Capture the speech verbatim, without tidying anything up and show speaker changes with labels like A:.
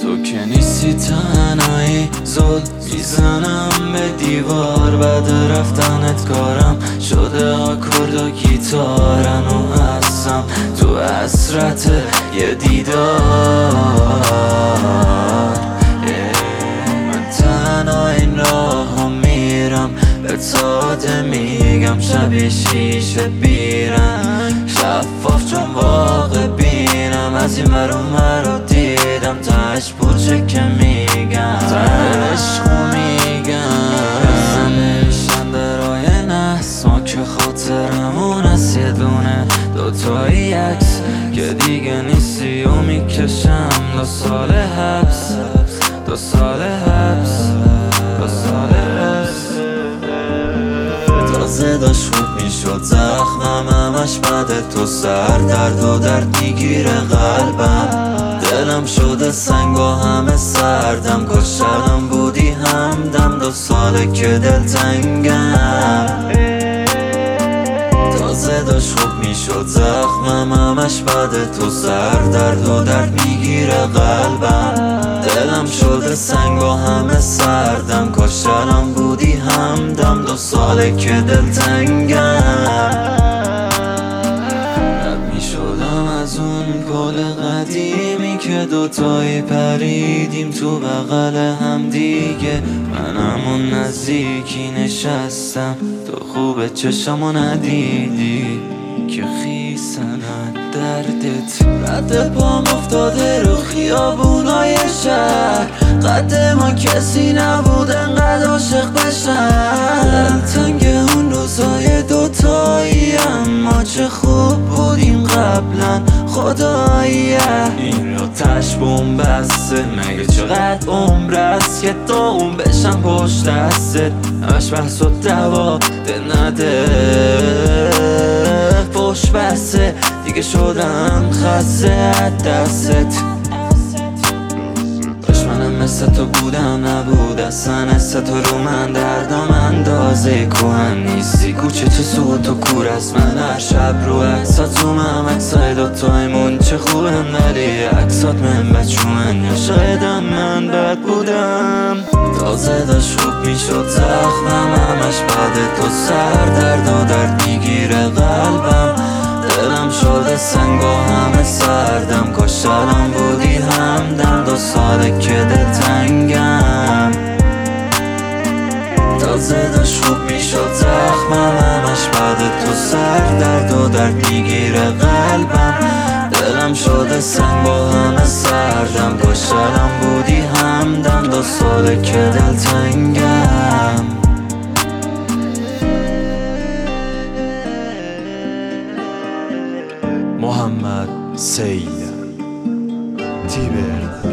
A: تو که نیستی تنهایی، زل میزنم به دیوار. بعد رفتنت کارم شده آکورد و گیتارن و هستم تو حسرت یه دیدار. من تنها این راه میرم، به ساده میگم شبیه شیشه بیرم، شفاف چون واقع بینم. از این ور اون ور رو دیدم، تاش پوچه که میگم، تا عشقو میگم. بزنشن درای نحس ما که خاطرمون از یه دونه دوتایی عکس که دیگه نیستی و میکشم دو سال حبس، دو سال حبس، دو سال حبس. تازه داشت خوب میشد زخمم، همش بعد تو سر درد و درد میگیره قلبم. دلم شده سنگ و همه سردم، کاش الان بودی همدم. دو ساله که دلتنگم، تازه داشت خوب میشد زخمم، همش بعد تو سر درد و درد میگیره قلبم. دلم شده سنگ و همه سردم، کاش الان بودی همدم. دو ساله که دلتنگم، رد میشدم از اون پل قدیمی که دوتایی پریدیم تو بغل هم دیگه. من همون نزدیکی نشستم، تو خوبه چشمو ندیدی که خیسن دردت. رد پام افتاده رو خیابونای شهر، قد ما کسی نبود انقدر عاشق بشن. تنگ اون روزای دوتایی، اما چه خوب بودیم قبلا خداییه. این رو تش بومبسته، مگه چقدر عمر است که تو اون بشم پشت دستت. همش بحث و دوا ده نده پشت بسته، دیگه شدم خسته دستت. کاش منم مثل تو بودم، نبود اصلا است تو رو من دردم اندازه کوهن نیستی. کوچه چه سود تو کور از من، هر شب رو عکسات تو هم عکسای دوتایمون چه خوبم، ولی عکسات من بچونن یا شایدم من بد بودم. تازه داشت خوب میشد زخمم، همش بعد تو سر درد و درد میگیره قلبم. دلم شده سنگ و همه سردم، کاش الان بودی همدم. دو ساله که دلتنگم، تازه داشت خوب میشد زخمم، همش بعد تو سر درد و درد میگیره قلبم. دلم شده سنگ و همه سردم، کاش الان بودی همدم. دو ساله که دلتنگم.
B: محمد سید تیبر